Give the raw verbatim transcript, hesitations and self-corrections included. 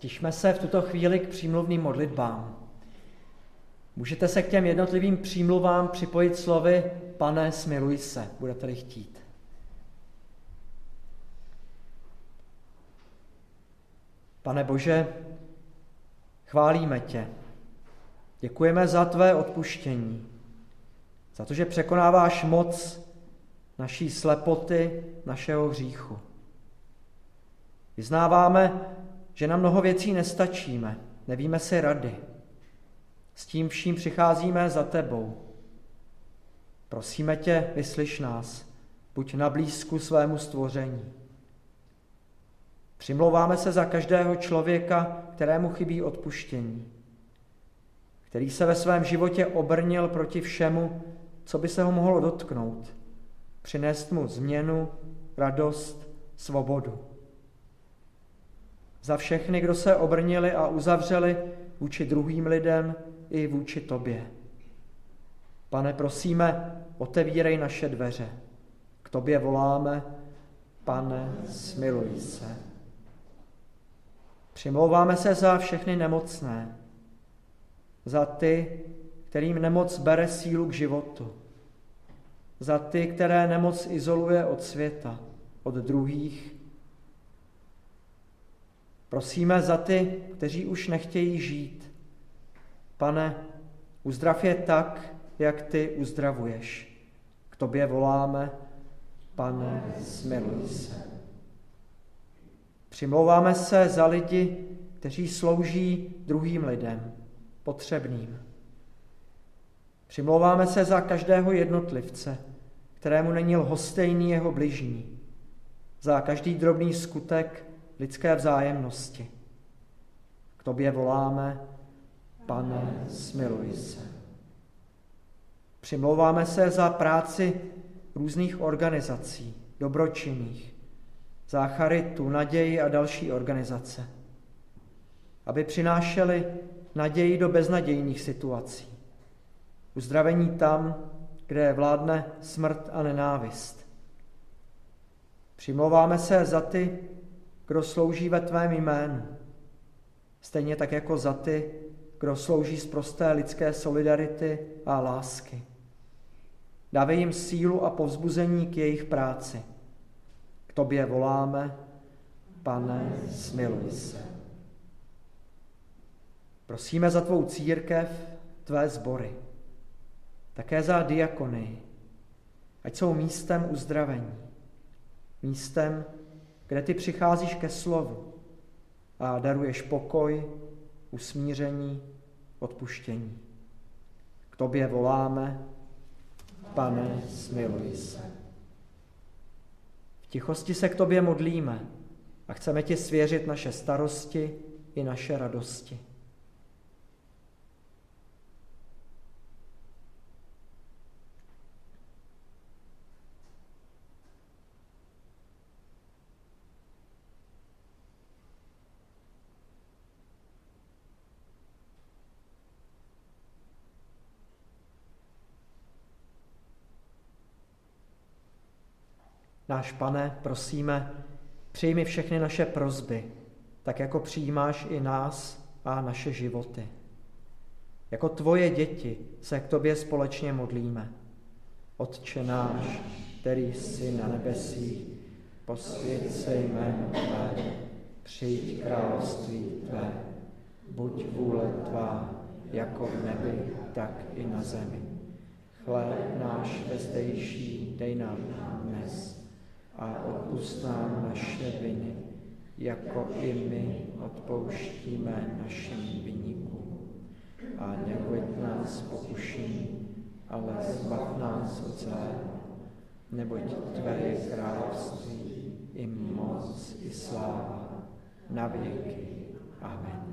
Stišme se v tuto chvíli k přímluvným modlitbám. Můžete se k těm jednotlivým přímluvám připojit slovy Pane, smiluj se, budete-li chtít. Pane Bože, chválíme tě. Děkujeme za tvé odpuštění, za to, že překonáváš moc naší slepoty, našeho hříchu. Vyznáváme, že na mnoho věcí nestačíme, nevíme si rady. S tím vším přicházíme za tebou. Prosíme tě, vyslyš nás, buď na blízku svému stvoření. Přimlouváme se za každého člověka, kterému chybí odpuštění, který se ve svém životě obrnil proti všemu, co by se ho mohlo dotknout, přinést mu změnu, radost, svobodu. Za všechny, kdo se obrnili a uzavřeli vůči druhým lidem i vůči tobě. Pane, prosíme, otevírej naše dveře. K tobě voláme, Pane, smiluj se. Přimlouváme se za všechny nemocné, za ty, kterým nemoc bere sílu k životu, za ty, které nemoc izoluje od světa, od druhých. Prosíme za ty, kteří už nechtějí žít. Pane, uzdrav je tak, jak ty uzdravuješ. K tobě voláme, Pane, smiluj se. Přimlouváme se za lidi, kteří slouží druhým lidem, potřebným. Přimlouváme se za každého jednotlivce, kterému není lhostejný jeho bližní, za každý drobný skutek lidské vzájemnosti. K tobě voláme, Pane, smiluj se. Přimlouváme se za práci různých organizací, dobročinných, za charitu, naději a další organizace, aby přinášeli naději do beznadějných situací, uzdravení tam, kde vládne smrt a nenávist. Přimlouváme se za ty, kdo slouží ve tvém jménu, stejně tak jako za ty, kdo slouží z prosté lidské solidarity a lásky. Dávej jim sílu a povzbuzení k jejich práci. K tobě voláme, Pane, smiluj se. Prosíme za tvou církev, tvé sbory, také za diakonii, ať jsou místem uzdravení, místem, kde ty přicházíš ke slovu a daruješ pokoj, usmíření, odpuštění. K tobě voláme, Pane, smiluj se. V tichosti se k tobě modlíme a chceme ti svěřit naše starosti i naše radosti. Náš Pane, prosíme, přijmi všechny naše prosby, tak jako přijímáš i nás a naše životy. Jako tvoje děti se k tobě společně modlíme. Otče náš, který jsi na nebesích, posvěť se jméno tvé, přijď království tvé, buď vůle tvá, jako v nebi, tak i na zemi. Chléb náš vezdejší dej nám dnes a odpusť nám naše viny, jako i my odpouštíme našim viníkům. A neuveď nás pokušení, ale zbav nás od zlého, neboť tvé je království, i moc, i sláva, na věky. Amen.